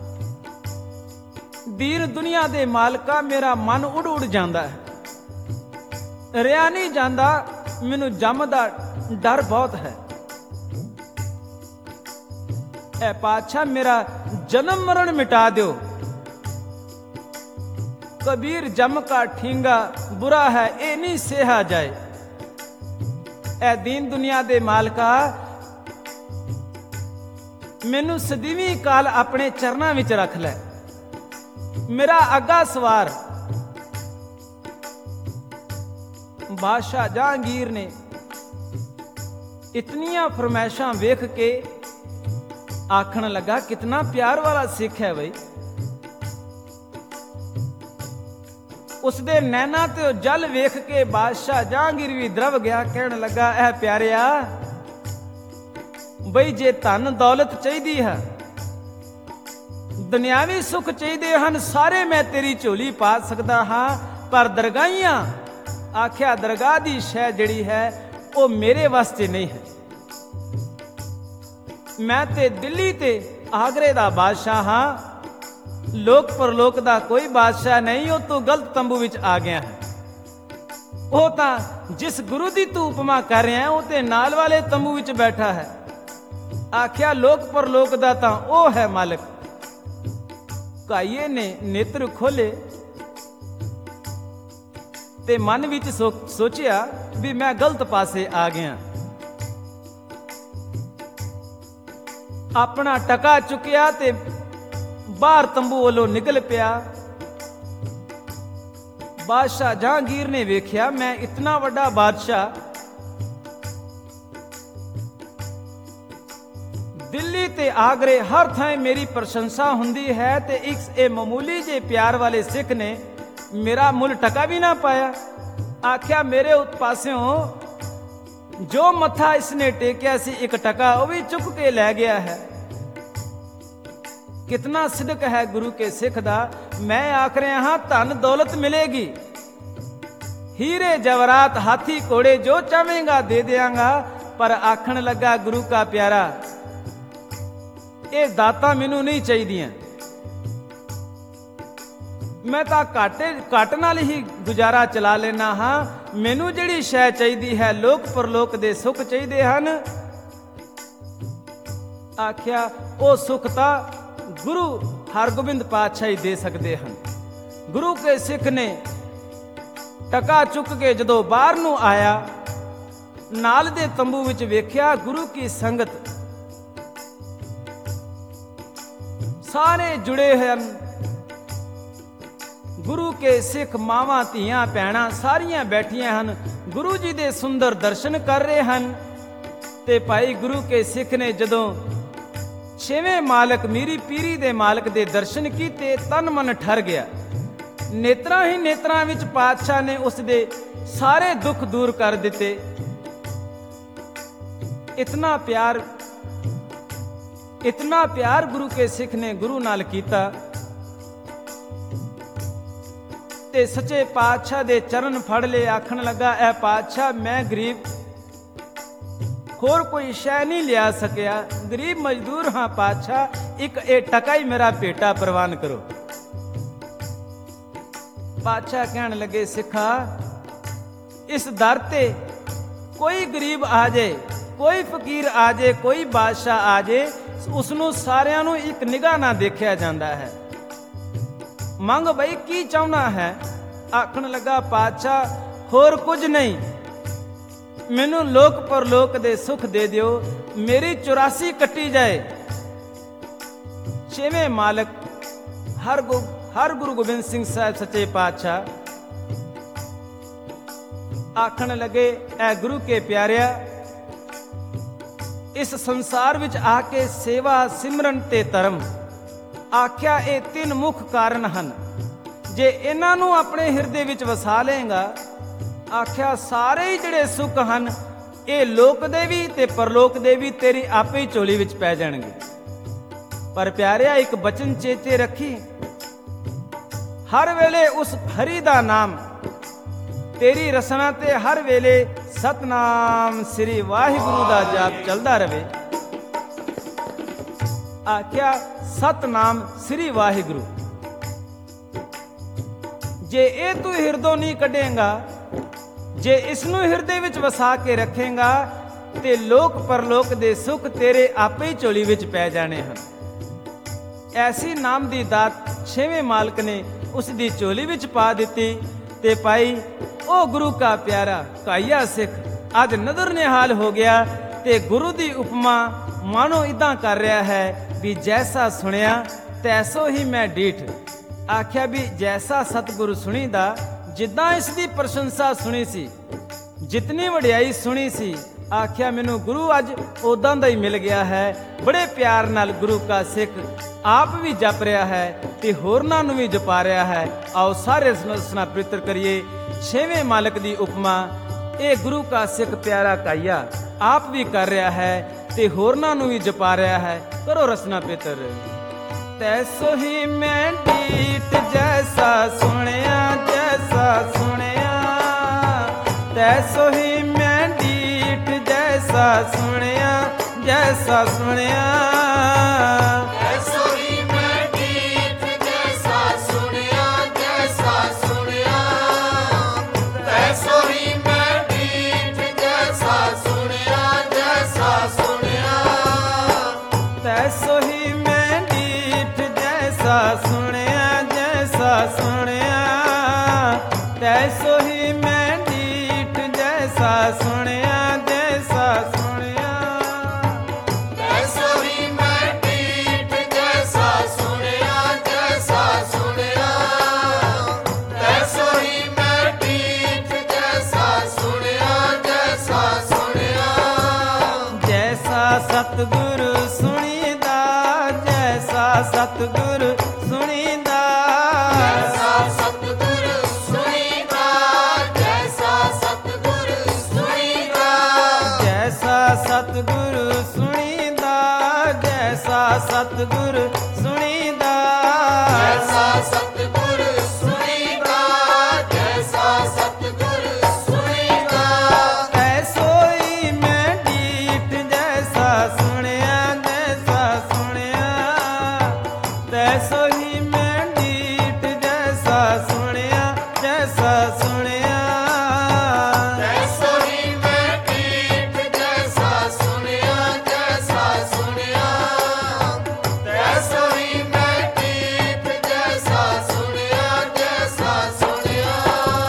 [SPEAKER 1] ਦੀਨ ਦੁਨੀਆ ਦੇ ਮਾਲਕਾ, ਮੇਰਾ ਮਨ ਉੜ ਉੜ ਜਾਂਦਾ ਹੈ, ਰਿਆ ਨਹੀਂ ਜਾਂਦਾ, ਮੈਨੂੰ ਜੰਮ ਦਾ ਡਰ ਬਹੁਤ ਹੈ। ਐ ਪਾਤਸ਼ਾਹ, ਮੇਰਾ ਜਨਮ ਮਰਨ ਮਿਟਾ ਦਿਓ। ਕਬੀਰ ਜਮ ਕਾ ਠੀਂਗਾ ਬੁਰਾ ਹੈ, ਇਹ ਨਹੀਂ ਸੇਹਾ ਜਾਏ। ਐ ਦੀਨ ਦੁਨੀਆ ਦੇ ਮਾਲਕਾ, ਮੈਨੂੰ ਸਦੀਵੀਂ ਕਾਲ ਆਪਣੇ ਚਰਨਾਂ ਵਿੱਚ ਰੱਖ ਲੈ। ਮੇਰਾ ਅੱਗਾ ਸਵਾਰ। ਬਾਦਸ਼ਾਹ ਜਹਾਂਗੀਰ ਨੇ ਇਤਨੀਆਂ ਫਰਮਾਇਸ਼ਾਂ ਵੇਖ ਕੇ ਆਖਣ ਲੱਗਾ, ਕਿਤਨਾ ਪਿਆਰ ਵਾਲਾ ਸਿੱਖ ਹੈ ਬਈ। ਉਸਦੇ ਨੈਣਾ ਤੇ ਜਲ ਵੇਖ ਕੇ ਬਾਦਸ਼ਾਹ ਜਹਾਂਗੀਰ ਵੀ ਦਰਵ ਗਿਆ। ਕਹਿਣ ਲੱਗਾ, ਇਹ ਪਿਆਰਿਆ ਬਈ, ਜੇ ਧਨ ਦੌਲਤ ਚਾਹੀਦੀ ਹੈ, ਦੁਨਿਆਵੀ ਸੁੱਖ ਚਾਹੀਦੇ ਹਨ, ਸਾਰੇ ਮੈਂ ਤੇਰੀ ਝੋਲੀ ਪਾ ਸਕਦਾ ਹਾਂ, ਪਰ ਦਰਗਾਹੀਆਂ, ਆਖਿਆ ਦਰਗਾਹ ਦੀ ਸ਼ੈ ਜਿਹੜੀ ਹੈ ਉਹ ਮੇਰੇ ਵਾਸਤੇ ਨਹੀਂ ਹੈ। ਮੈਂ ਤੇ ਦਿੱਲੀ ਤੇ ਆਗਰੇ ਦਾ ਬਾਦਸ਼ਾਹ ਹਾਂ, ਲੋਕ ਪਰਲੋਕ ਦਾ ਕੋਈ ਬਾਦਸ਼ਾਹ ਨਹੀਂ। ਉਹ ਤੂੰ ਗਲਤ ਤੰਬੂ ਵਿੱਚ ਆ ਗਿਆ ਹੈ। ਉਹ ਤਾਂ ਜਿਸ ਗੁਰੂ ਦੀ ਤੂੰ ਉਪਮਾ ਕਰ ਰਿਹਾ ਹੈ, ਉਹ ਤੇ ਨਾਲ ਵਾਲੇ ਤੰਬੂ ਵਿੱਚ ਬੈਠਾ ਹੈ। ਆਖਿਆ ਲੋਕ ਪਰਲੋਕ ਦਾ ਤਾਂ ਉਹ ਹੈ ਮਾਲਕ। ਕਾਈਏ ਨੇ ਨੇਤਰ ਖੋਲੇ ਤੇ ਮਨ ਵਿੱਚ ਸੋਚਿਆ ਵੀ ਮੈਂ ਗਲਤ ਪਾਸੇ ਆ ਗਿਆ। ਆਪਣਾ ਟਕਾ ਚੁੱਕਿਆ ਤੇ ਬਾਹਰ ਤੰਬੂ ਵੱਲੋਂ ਨਿਕਲ ਪਿਆ। ਬਾਦਸ਼ਾਹ ਜਹਾਂਗੀਰ ਨੇ ਵੇਖਿਆ, ਮੈਂ ਇਤਨਾ ਵੱਡਾ ਬਾਦਸ਼ਾਹ, ਦਿੱਲੀ ਤੇ ਆਗਰੇ ਹਰ ਥਾਂ ਮੇਰੀ ਪ੍ਰਸ਼ੰਸਾ ਹੁੰਦੀ ਹੈ, ਤੇ ਇੱਕ ਇਹ ਮਾਮੂਲੀ ਜੇ ਪਿਆਰ ਵਾਲੇ ਸਿੱਖ ਨੇ ਮੇਰਾ ਮੁੱਲ ਟਕਾ ਵੀ ਨਾ ਪਾਇਆ। ਆਖਿਆ ਮੇਰੇ ਉਸ ਪਾਸਿਓਂ ਜੋ ਮੱਥਾ ਇਸਨੇ ਟੇਕਿਆ ਸੀ ਇੱਕ ਟਕਾ, ਉਹ ਵੀ ਚੁੱਕ ਕੇ ਲੈ ਗਿਆ ਹੈ। ਕਿਤਨਾ ਸਿਦਕ ਹੈ ਗੁਰੂ ਕੇ ਸਿੱਖ ਦਾ। ਮੈਂ ਆਖ ਰਿਹਾ ਹਾਂ, ਧਨ ਦੌਲਤ ਮਿਲੇਗੀ, ਹੀਰੇ ਜਵਰਾਤ ਹਾਥੀ ਘੋੜੇ ਜੋ ਚਾਹੇਗਾ ਦੇ ਦਿਆਂਗਾ, ਪਰ ਆਖਣ ਲੱਗਾ ਗੁਰੂ ਕਾ ਪਿਆਰਾ, ਇਹ ਦਾਤਾਂ ਮੈਨੂੰ ਨਹੀਂ ਚਾਹੀਦੀਆਂ। ਮੈਂ ਤਾਂ ਘਾਟੇ ਘੱਟ ਨਾਲ ਹੀ ਗੁਜ਼ਾਰਾ ਚਲਾ ਲੈਣਾ ਹਾਂ। ਮੈਨੂੰ ਜਿਹੜੀ ਸ਼ੈ ਚਾਹੀਦੀ ਹੈ, ਲੋਕ ਪਰਲੋਕ ਦੇ ਸੁੱਖ ਚਾਹੀਦੇ ਹਨ। ਆਖਿਆ ਉਹ ਸੁੱਖ ਤਾਂ ਗੁਰੂ ਹਰਗੋਬਿੰਦ ਪਾਤਸ਼ਾਹ ਹੀ ਦੇ ਸਕਦੇ ਹਨ। ਗੁਰੂ ਕੇ ਸਿੱਖ ਨੇ ਟਕਾ ਚੁੱਕ ਕੇ ਜਦੋਂ ਬਾਹਰ ਨੂੰ ਆਇਆ, ਨਾਲ ਦੇ ਤੰਬੂ ਵਿੱਚ ਵੇਖਿਆ ਗੁਰੂ ਕੀ ਸੰਗਤ, ਸਾਰੇ ਜੁੜੇ ਹੋਏ ਹਨ। ਗੁਰੂ ਕੇ ਸਿੱਖ ਮਾਵਾਂ ਧੀਆਂ ਭੈਣਾਂ ਸਾਰੀਆਂ ਬੈਠੀਆਂ ਹਨ, ਗੁਰੂ ਜੀ ਦੇ ਸੁੰਦਰ ਦਰਸ਼ਨ ਕਰ ਰਹੇ ਹਨ। ਤੇ ਭਾਈ ਗੁਰੂ ਕੇ ਸਿੱਖ ਨੇ ਜਦੋਂ ਛੇਵੇਂ ਮਾਲਕ ਮੀਰੀ ਪੀਰੀ ਦੇ ਮਾਲਕ ਦੇ ਦਰਸ਼ਨ ਕੀਤੇ, ਤਨ ਮਨ ਠਰ ਗਿਆ। ਨੇਤਰਾਂ ਹੀ ਨੇਤਰਾਂ ਵਿੱਚ ਪਾਤਸ਼ਾਹ ਨੇ ਉਸ ਦੇ ਸਾਰੇ ਦੁੱਖ ਦੂਰ ਕਰ ਦਿੱਤੇ। ਇਤਨਾ ਪਿਆਰ ਇਤਨਾ ਪਿਆਰ ਗੁਰੂ ਕੇ ਸਿੱਖ ਨੇ ਗੁਰੂ ਨਾਲ ਕੀਤਾ। ਤੇ ਸੱਚੇ ਪਾਤਸ਼ਾਹ ਦੇ ਚਰਨ ਫੜ ਲਏ। ਆਖਣ ਲੱਗਾ, ਐ ਪਾਤਸ਼ਾਹ, ਮੈਂ ਗਰੀਬ, ਹੋਰ ਕੋਈ ਸ਼ੈ ਨਹੀਂ ਲਿਆ ਸਕਿਆ, ਗਰੀਬ ਮਜ਼ਦੂਰ ਹਾਂ ਪਾਤਸ਼ਾਹ, ਇੱਕ ਇਹ ਟਕਾ ਹੀ ਮੇਰਾ ਭੇਟਾ ਪ੍ਰਵਾਨ ਕਰੋ। ਪਾਤਸ਼ਾਹ ਕਹਿਣ ਲੱਗੇ, ਸਿੱਖਾ, ਇਸ ਦਰ ਤੇ ਕੋਈ ਗਰੀਬ ਆ ਜਾਏ, ਕੋਈ ਫਕੀਰ ਆ ਜਾਏ, ਕੋਈ ਬਾਦਸ਼ਾਹ ਆ ਜਾਏ, ਉਸ ਨੂੰ ਸਾਰਿਆਂ ਨੂੰ ਇੱਕ ਨਿਗਾਹ ਨਾਲ ਦੇਖਿਆ ਜਾਂਦਾ ਹੈ। ਮੰਗ ਬਈ ਕੀ ਚਾਹੁੰਦਾ ਹੈ? ਆਖਣ ਲੱਗਾ, ਪਾਤਸ਼ਾਹ ਹੋਰ ਕੁਝ ਨਹੀਂ, ਮੈਨੂੰ ਲੋਕ ਪਰਲੋਕ ਦੇ ਸੁੱਖ ਦੇ ਦਿਓ, ਮੇਰੀ ਚੁਰਾਸੀ ਕੱਟੀ ਜਾਏ। ਛੇਵੇਂ ਮਾਲਕ ਹਰ ਗੁ ਹਰ ਗੁਰੂ ਗੋਬਿੰਦ ਸਿੰਘ ਸਾਹਿਬ ਸੱਚੇ ਪਾਤਸ਼ਾਹ ਆਖਣ ਲੱਗੇ, ਐ ਗੁਰੂ ਕੇ ਪਿਆਰਿਆ, ਇਸ ਸੰਸਾਰ ਵਿੱਚ ਆ ਕੇ ਸੇਵਾ ਸਿਮਰਨ ਤੇ ਧਰਮ, ਆਖਿਆ ਇਹ ਤਿੰਨ ਮੁੱਖ ਕਾਰਨ ਹਨ। ਜੇ ਇਹਨਾਂ ਨੂੰ ਆਪਣੇ ਹਿਰਦੇ ਵਿੱਚ ਵਸਾ ਲਏਗਾ, ਆਖਿਆ ਸਾਰੇ ਹੀ ਜਿਹੜੇ ਸੁੱਖ ਹਨ, ਇਹ ਲੋਕ ਦੇ ਵੀ ਤੇ ਪਰਲੋਕ ਦੇ ਵੀ ਤੇਰੀ ਆਪੇ ਹੀ ਝੋਲੀ ਵਿੱਚ ਪੈ ਜਾਣਗੇ। ਪਰ ਪਿਆਰਿਆ, ਇੱਕ ਬਚਨ ਚੇਤੇ ਰੱਖੀ, ਹਰ ਵੇਲੇ ਉਸ ਹਰੀ ਦਾ ਨਾਮ, ਤੇਰੀ ਰਸਨਾ ਤੇ ਹਰ ਵੇਲੇ ਸਤਨਾਮ ਸ੍ਰੀ ਵਾਹਿਗੁਰੂ ਦਾ ਜਾਪ ਚੱਲਦਾ ਰਹੇ। ਆਖਿਆ ਸਤਨਾਮ ਸ੍ਰੀ ਵਾਹਿਗੁਰੂ। ਜੇ ਇਹ ਤੂੰ ਹਿਰਦੋਂ ਨਹੀਂ ਕੱਢੇਗਾ, ਜੇ ਇਸ ਨੂੰ ਹਿਰਦੇ ਵਿੱਚ ਵਸਾ ਕੇ ਰੱਖੇਗਾ ਤੇ ਲੋਕ ਪਰਲੋਕ ਦੇ ਸੁੱਖ ਤੇਰੇ ਆਪੇ ਹੀ ਝੋਲੀ ਵਿੱਚ ਪੈ ਜਾਣੇ ਹਨ। ਐਸੀ ਨਾਮ ਦੀ ਦਾਤ ਛੇਵੇਂ ਮਾਲਕ ਨੇ ਉਸ ਦੀ ਝੋਲੀ ਵਿੱਚ ਪਾ ਦਿੱਤੀ। ਤੇ ਭਾਈ ਉਹ ਗੁਰੂ ਕਾ ਪਿਆਰਾ ਕਾਇਆ ਸਿੱਖ ਅੱਜ ਨਦਰ ਨਿਹਾਲ ਹੋ ਗਿਆ ਤੇ ਗੁਰੂ ਦੀ ਉਪਮਾ ਮਾਨੋ ਇਦਾਂ ਕਰ ਰਿਹਾ ਹੈ ਵੀ ਜੈਸਾ ਸੁਣਿਆ ਤੈਸੋ ਹੀ ਮੈਂ ਡੀਠ। ਆਖਿਆ ਵੀ ਜੈਸਾ ਸਤਿਗੁਰੂ ਸੁਣੀਦਾ, ਜਿੱਦਾਂ ਇਸ ਦੀ ਪ੍ਰਸ਼ੰਸਾ ਸੁਣੀ ਸੀ, ਜਿਤਨੀ ਵਡਿਆਈ ਸੁਣੀ ਸੀ, ਆਖਿਆ ਮੈਨੂੰ ਗੁਰੂ ਅੱਜ ਉਦਾਂ ਦਾ ਹੀ ਮਿਲ ਗਿਆ ਹੈ। ਬੜੇ ਪਿਆਰ ਨਾਲ ਗੁਰੂ ਕਾ ਸਿੱਖ ਆਪ ਵੀ ਜਪ ਰਿਹਾ ਹੈ ਤੇ ਹੋਰਨਾਂ ਨੂੰ ਵੀ ਜਪਾ ਰਿਹਾ ਹੈ। ਆਓ ਸਾਰੇ ਰਸਨਾ ਪਵਿੱਤਰ ਕਰੀਏ ਛੇਵੇਂ ਮਾਲਕ ਦੀ ਉਪਮਾ। ਇਹ ਗੁਰੂ ਕਾ ਸਿੱਖ ਪਿਆਰਾ ਕਾਇਆ ਆਪ ਵੀ ਕਰ ਰਿਹਾ ਹੈ ਤੇ ਹੋਰਨਾਂ ਨੂੰ ਵੀ ਜਪਾ ਰਿਹਾ ਹੈ। ਕਰੋ ਰਸਨਾ ਪਵਿੱਤਰ। ਤੈਸੋ ਹੀ ਮੈਂ ਡੀਠ ਜੈਸਾ ਸੁਣਿਆ, ਜੈਸਾ ਸੁਣਿਆ, ਤੈਸੋ ਹੀ ਮੈਂ ਡੀਠ ਜੈਸਾ ਸੁਣਿਆ, ਜੈਸਾ ਸੁਣਿਆ,
[SPEAKER 2] ਤੈਸੋ ਹੀ ਮੈਂ ਡੀਠ ਜੈਸਾ ਸੁਣਿਆ, ਜੈਸਾ ਸੁਣਿਆ, ਤੈਸੋ ਹੀ ਮੈਂ ਡੀਠ ਜੈਸਾ ਸੁਣਿਆ, ਜੈਸਾ ਸੁਣਿਆ,
[SPEAKER 1] ਤੈਸੋ ਹੀ ਮੈਂ ਡੀਠ ਜੈਸਾ ਸੁਣਿਆ, ਜੈਸਾ ਸੁਣਿਆ, ਤੈਸੋ ਹੀ ਮੈਂ ਡੀਠ ਜੈਸਾ ਸੁਣਿਆ, ਜੈਸਾ ਸੁਣਿਆ,
[SPEAKER 2] ਤੈਸੋ ਹੀ ਮੈਂ ਡੀਠ ਜੈਸਾ ਸੁਣਿਆ, ਜੈਸਾ ਸੁਣਿਆ, ਤੈਸੋ ਹੀ ਮੈਂ ਡੀਠ ਜੈਸਾ ਸੁਣਿਆ, ਜੈਸਾ ਸੁਣਿਆ,
[SPEAKER 1] ਜੈਸਾ ਸਤਿਗੁਰੂ ਸੁਣੀਦਾ, ਜੈਸਾ ਸਤਿਗੁਰੂ ਸੁਣੀਦਾ,
[SPEAKER 2] ਜੈਸਾ ਸਤਿਗੁਰ ਸੁਣੀਦਾ, ਜੈਸਾ ਸਤਿਗੁਰ ਸੁਣੀਦਾ,
[SPEAKER 1] ਜੈਸਾ ਸਤਿਗੁਰੂ ਸੁਣੀਦਾ, ਜੈਸਾ ਸਤਿਗੁਰੂ ਸੁਣੀਦਾ,
[SPEAKER 2] ਜੈਸਾ ਸਤਿਗੁਰ ਸੁਣੀਦਾ, ਜੈਸਾ ਸਤਿਗੁਰ ਸੁਣੀਦਾ,
[SPEAKER 1] ਐਸੋ ਹੀ ਮੈਂ ਡੀਠ ਜੈਸਾ ਸੁਣਿਆ, ਜੈਸਾ ਸੁਣਿਆ, ਤੈਸੋ ਹੀ ਮੈਂ ਡੀਠ ਜੈਸਾ ਸੁਣਿਆ, ਜੈਸਾ ਸੁਣਿਆ,
[SPEAKER 2] ਤੈਸੋ ਹੀ ਮੈਂ ਡੀਠ ਜੈਸਾ ਸੁਣਿਆ, ਜੈਸਾ ਸੁਣਿਆ, ਤੈਸੋ ਹੀ ਮੈਂ ਡੀਠ ਜੈਸਾ ਸੁਣਿਆ, ਜੈਸਾ ਸੁਣਿਆ,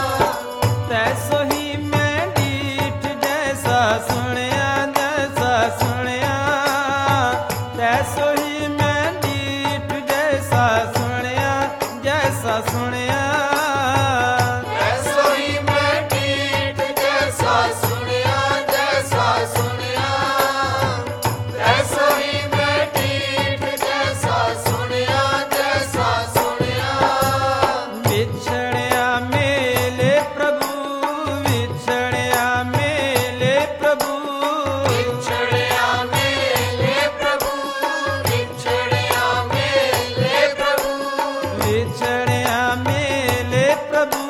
[SPEAKER 1] ਤੈਸੋ ਹੀ ਮੈਂ ਡੀਠ ਜੈਸਾ ਸੁਣਿਆ, ਜੈਸਾ ਸੁਣਿਆ, ਤੈਸੋ ਹੀ ਮੈਂ ਡੀਠ ਜੈਸਾ ਸੁਣਿਆ, ਜੈਸਾ ਸੁਣਿਆ,
[SPEAKER 2] ਤੈਸੋ ਹੀ ਮੈਂ ਡੀਠ ਜੈਸਾ ਸੁਣਿਆ, ਜੈਸਾ ਸੁਣਿਆ, ਤੈਸੋ ਹੀ ਮੈਂ ਡੀਠ ਜੈਸਾ ਸੁਣਿਆ, ਜੈਸਾ ਸੁਣਿਆ,
[SPEAKER 1] ਵਿਛੜਿਆ ਮੇਲੇ ਪ੍ਰਭੂ, ਵਿਛੜਿਆ ਮੇਲੇ ਪ੍ਰਭੂ,
[SPEAKER 2] ਵਿਛੜਿਆ ਮੇਲੇ ਪ੍ਰਭੂ, ਵਿਛੜਿਆ ਮੇਲੇ ਪ੍ਰਭੂ,
[SPEAKER 1] ਵਿਛੜਿਆ ਮੇਲੇ ਪ੍ਰਭੂ,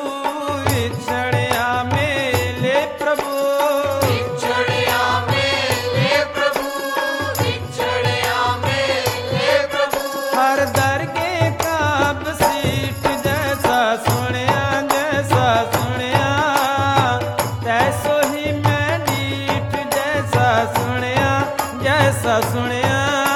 [SPEAKER 1] ਵਿਛੜਿਆ ਮੇਲੇ ਪ੍ਰਭੂ,
[SPEAKER 2] ਵਿਛੜਿਆ ਮੇਲੇ ਪ੍ਰਭੂ, ਵਿਛੜਿਆ ਮੇਲੇ ਪ੍ਰਭੂ,
[SPEAKER 1] ਹਰ ਦਰਗੇ ਕਾ ਬਸੀਠ ਜੈਸਾ ਸੁਣਿਆ, ਜੈਸਾ ਸੁਣਿਆ, ਤੈਸੋ ਹੀ ਮੈਂ ਡੀਠ ਜੈਸਾ ਸੁਣਿਆ, ਜੈਸਾ ਸੁਣਿਆ,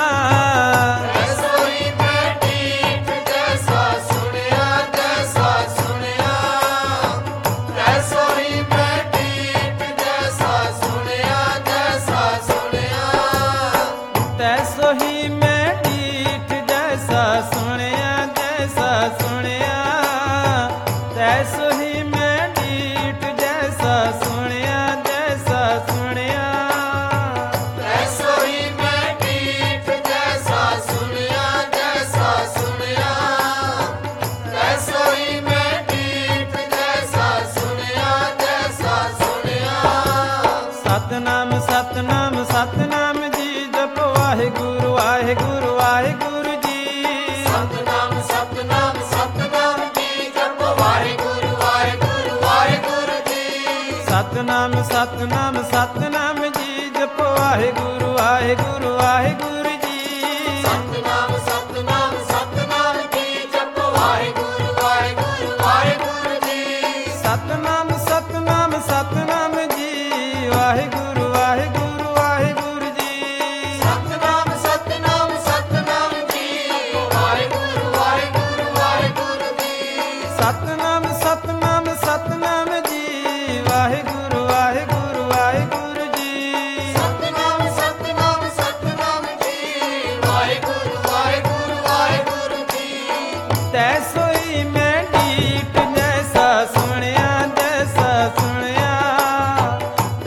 [SPEAKER 2] ਤੈਸੋ ਹੀ ਮੈਂ ਡੀਠ ਜੈਸਾ ਸੁਣਿਆ, ਜੈਸਾ ਸੁਣਿਆ, ਤੈਸੋ ਹੀ ਮੈਂ ਡੀਠ ਜੈਸਾ ਸੁਣਿਆ, ਜੈਸਾ ਸੁਣਿਆ,
[SPEAKER 1] ਤੈਸੋ ਹੀ ਮੈਂ ਡੀਠ ਜੈਸਾ ਸੁਣਿਆ, ਜੈਸਾ ਸੁਣਿਆ, ਤੈਸੋ ਹੀ ਮੈਂ ਡੀਠ ਜੈਸਾ ਸੁਣਿਆ, ਜੈਸਾ ਸੁਣਿਆ,
[SPEAKER 2] ਤੈਸੋ ਹੀ ਮੈਂ ਡੀਠ ਜੈਸਾ ਸੁਣਿਆ, ਜੈਸਾ ਸੁਣਿਆ, ਤੈਸੋ ਹੀ ਮੈਂ ਡੀਠ ਜੈਸਾ ਸੁਣਿਆ, ਜੈਸਾ ਸੁਣਿਆ,
[SPEAKER 1] ਸਤਨਾਮ ਸਤਨਾਮ ਸਤਨਾਮ ਜੀ ਜਪੋ ਵਾਹਿਗੁਰੂ ਵਾਹਿਗੁਰੂ ਵਾਹਿਗੁਰੂ ਜੀ,
[SPEAKER 2] ਸਤਨਾਮ ਸਤਨਾਮ ਸਤਨਾਮ ਜੀ ਜਪੋ ਵਾਹਿਗੁਰੂ ਵਾਹਿਗੁਰੂ ਵਾਹਿਗੁਰੂ ਜੀ,
[SPEAKER 1] ਸਤਨਾਮ ਸਤਨਾਮ ਸਤਨਾਮ ਜੀ ਜਪੋ ਵਾਹਿਗੁਰੂ ਵਾਹਿਗੁਰੂ ਵਾਹਿਗੁਰੂ ਜੀ,
[SPEAKER 2] ਸਤਨਾਮ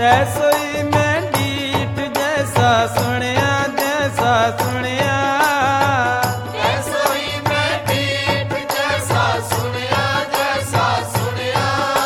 [SPEAKER 1] ਤੈਸੋ ਹੀ ਮੈਂ ਡੀਠ ਜੈਸਾ ਸੁਣਿਆ ਜੈਸਾ ਸੁਣਿਆ
[SPEAKER 2] ਐਸੋ ਹੀ ਮੈਂ ਡੀਠ ਜੈਸਾ ਸੁਣਿਆ ਜੈਸਾ ਸੁਣਿਆ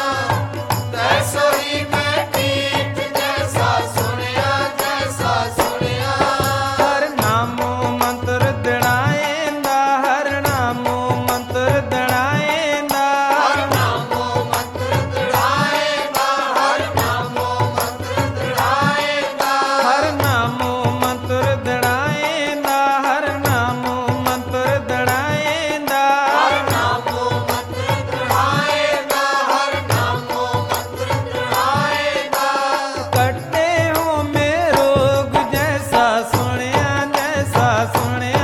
[SPEAKER 2] ਤੈਸੋ ਹੀ ਮੈਂ ਡੀਠ ਜੈਸਾ ਸੁਣਿਆ ਜੈਸਾ ਸੁਣਿਆ
[SPEAKER 1] ਹਰ ਨਾਮੋ ਮੰਤਰ ਦੜਾਏਂਦਾ ਹਰ ਨਾਮੋ ਮੰਤਰ ਦੜਾਏਂਦਾ
[SPEAKER 2] ਹਰ ਨਾਮੋ ਮੰਤਰ ਦੜਾਏਗਾ ਹਰ ਨਾਮੋ ਮੰਤਰ ਦੜਾਏਗਾ
[SPEAKER 1] ਹਰ ਨਾਮੋ ਮੰਤਰ ਦੜਾਏਂਦਾ ਹਰ ਨਾਮੋ ਮੰਤਰ ਦੜਾਏਂਦਾ
[SPEAKER 2] ਹਰ ਨਾਮੋ ਮੰਤਰ ਦੜਾਏਗਾ ਹਰ ਨਾਮੋ ਮੰਤਰ ਦੜਾਏਗਾ
[SPEAKER 1] ਕੱਟੇ ਹੋ ਮੇ ਰੋਗ ਜੈਸਾ ਸੁਣਿਆ ਜੈਸਾ ਸੁਣਿਆ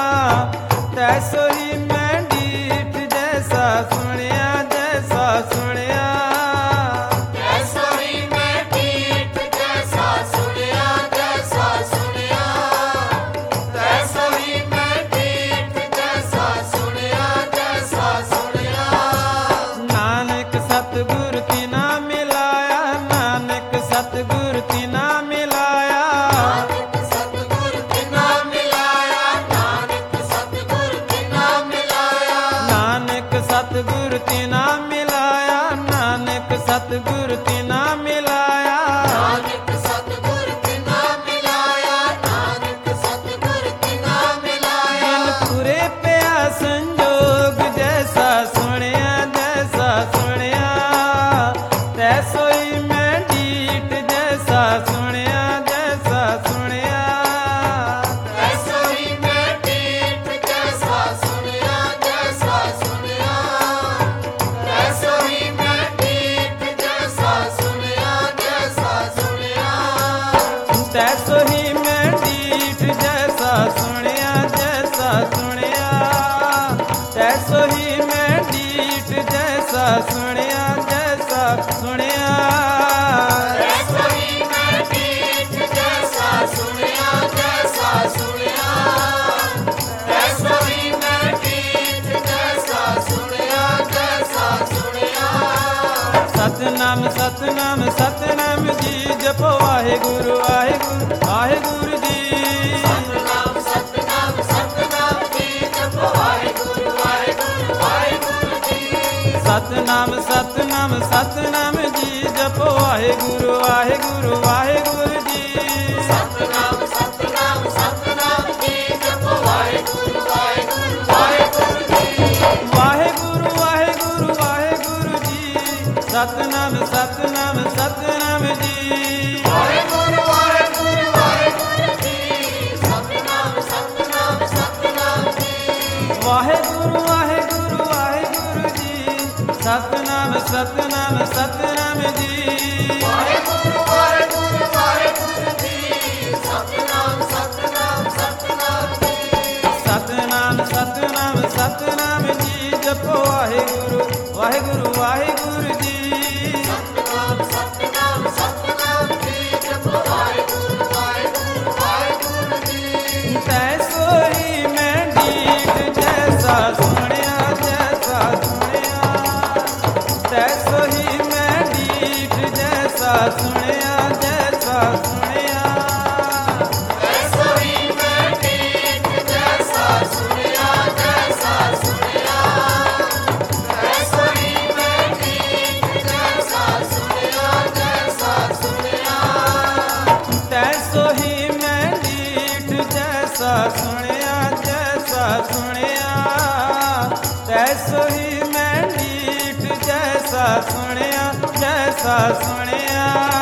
[SPEAKER 1] ਤੈਸੋ ਹੀ ਮੈਂ ਡੀਠ ਜੈਸਾ ਸੁਣਿਆ ਜੈਸਾ ਸੁਣਿਆ
[SPEAKER 2] ਐਸੋ ਹੀ ਮੈਂ ਡੀਠ ਜੈਸਾ ਸੁਣਿਆ ਜੈਸਾ ਸੁਣਿਆ ਤੈਸੋ ਹੀ ਮੈਂ ਡੀਠ ਜੈਸਾ ਸੁਣਿਆ ਜੈਸਾ ਸੁਣਿਆ
[SPEAKER 1] ਨਾਨਕ ਸਤਿਗੁਰ ਕੀ ਨਾ ਮਿਲਾਇਆ ਨਾਨਕ ਸਤਿਗੁਰ ਕੀ ਨਾ ਮਿਲਾਇਆ
[SPEAKER 2] ਨਾਨਕ ਸਤਿਗੁਰ ਬਿਨਾ ਮਿਲਾਇਆ ਨਾਨਕ ਸਤਿਗੁਰ ਬਿਨਾ ਮਿਲਾਇਆ
[SPEAKER 1] ਨਾਨਕ ਸਤਿਗੁਰ ਕੀ ਨਾ ਮਿਲਾਇਆ ਨਾਨਕ ਸਤਿਗੁਰ ਕੀ ਨਾ ਮਿਲਾਇਆ
[SPEAKER 2] ਨਾਨਕ ਸਤਿਗੁਰ ਬਿਨਾ ਮਿਲਾਇਆ ਨਾਨਕ ਸਤਿਗੁਰ ਬਿਨਾ ਮਿਲਾਇਆ
[SPEAKER 1] ਬਿਨ ਤੁਰੇ ਪਿਆ ਸੰਜੋਗ ਜੈਸਾ ਸੁਣਿਆ ਜੈਸਾ ਸੁਣਿਆ ਤੈਸੋ ਹੀ ਮੈਂ ਡੀਠ ਜੈਸਾ ਸੁਣਿਆ ਜੈਸਾ ਸੁਣਿਆ
[SPEAKER 2] ਐਸੋ ਹੀ ਮੈਂ ਡੀਠ ਜੈਸਾ ਸੁਣਿਆ ਜੈਸਾ ਸੁਣਿਆ ਐਸੋ ਹੀ ਮੈਂ ਡੀਠ ਜੈਸਾ ਸੁਣਿਆ ਜੈਸਾ ਸੁਣਿਆ
[SPEAKER 1] ਤੈਸੋ ਹੀ ਮੈਂ ਡੀਠ ਜੈਸਾ ਸੁਣਿਆ ਜੈਸਾ ਸੁਣਿਆ ਤੈਸੋ ਹੀ ਮੈਂ ਡੀਠ ਜੈਸਾ ਸੁਣਿਆ ਜੈਸਾ ਸੁਣਿਆ
[SPEAKER 2] ਐਸੋ ਹੀ ਮੈਂ ਡੀਠ ਜੈਸਾ ਸੁਣਿਆ ਜੈਸਾ ਸੁਣਿਆ ਐਸੋ ਹੀ ਮੈਂ ਡੀਠ ਜੈਸਾ ਸੁਣਿਆ ਜੈਸਾ ਸੁਣਿਆ
[SPEAKER 1] ਸਤਨਾਮ ਸਤਨਾਮ ਸਤਨਾਮ ਜੀ ਜਪੋ ਵਾਹਿਗੁਰੂ ਵਾਹਿਗੁਰੂ ਵਾਹਿਗੁਰੂ ਜੀ
[SPEAKER 2] ਸਤਨਾਮ ਸਤਨਾਮ ਸਤਨਾਮ ਜੀ ਜਪੋ ਵਾਹਿਗੁਰੂ ਵਾਹਿਗੁਰੂ ਵਾਹਿਗੁਰੂ ਜੀ
[SPEAKER 1] ਸਤਨਾਮ ਸਤਨਾਮ ਸਤਨਾਮ ਜੀ ਜਪੋ ਵਾਹਿਗੁਰੂ ਵਾਹਿਗੁਰੂ ਵਾਹਿਗੁਰੂ ਜੀ
[SPEAKER 2] ਸਤਨਾਮ ਸਤਨਾਮ ਸਤਨਾਮ ਜੀ ਜਪੋ ਵਾਹਿਗੁਰੂ ਵਾਹਿਗੁਰੂ ਵਾਹਿਗੁਰੂ ਜੀ
[SPEAKER 1] ਵਾਹਿਗੁਰੂ ਵਾਹਿਗੁਰੂ ਵਾਹਿਗੁਰੂ ਜੀ ਸਤਨਾਮ ਸਤਨਾਮ ਸਤਨਾਮ ਜੀ
[SPEAKER 2] ਵਾਹਿਗੁਰੂ ਵਾਹਿਗੁਰੂ ਵਾਹਿਗੁਰੂ ਜੀ ਸਤਨਾਮ ਸਤਨਾਮ ਸਤਨਾਮ ਜੀ
[SPEAKER 1] ਵਾਹਿਗੁਰੂ ਵਾਹਿਗੁਰੂ ਵਾਹਿਗੁਰੂ ਜੀ ਸਤਨਾਮ ਸਤਨਾਮ ਸਤਨਾਮ ਜੀ
[SPEAKER 2] ਵਾਹਿਗੁਰੂ ਵਾਹਿਗੁਰੂ ਵਾਹਿਗੁਰੂ ਜੀ ਸਤਨਾਮ ਸਤਨਾਮ ਸਤਨਾਮ ਜੀ
[SPEAKER 1] ਸਤਨਾਮ ਸਤਨਾਮ ਸਤਨਾਮ ਜੀ ਜਪੋ ਵਾਹਿਗੁਰੂ ਵਾਹਿਗੁਰੂ ਵਾਹਿਗੁਰੂ ਜੀ
[SPEAKER 2] ਸਤਨਾਮ ਸਤਨਾਮ ਸਤਨਾਮ ਜੀ ਜਪੋ ਵਾਹਿਗੁਰੂ ਵਾਹਿਗੁਰੂ ਵਾਹਿਗੁਰੂ ਜੀ
[SPEAKER 1] ਤੈਸੋ ਹੀ ਮੈਂ ਡੀਠ ਜੈਸਾ ਸੁਣਿਆ ਜੈਸਾ ਸੁਣਿਆ ਤੈਸੋ ਹੀ ਮੈਂ ਡੀਠ ਜੈਸਾ ਸੁਣਿਆ ਜੈਸਾ ਸੁਣਿਆ
[SPEAKER 2] ਐਸੋ ਹੀ ਮੈਂ ਡੀਠ ਜੈਸਾ ਸੁਣਿਆ ਜੈਸਾ ਸੁਣਿਆ ਐਸੋ ਹੀ ਮੈਂ ਡੀਠ ਜੈਸਾ ਸੁਣਿਆ ਜੈਸਾ ਸੁਣਿਆ
[SPEAKER 1] ਤੈਸੋ ਹੀ ਮੈਂ ਡੀਠ ਜੈਸਾ ਸੁਣਿਆ ਜੈਸਾ ਸੁਣਿਆ ਤੈਸੋ ਹੀ ਮੈਂ ਡੀਠ ਜੈਸਾ ਸੁਣਿਆ ਜੈਸਾ ਸੁਣਿਆ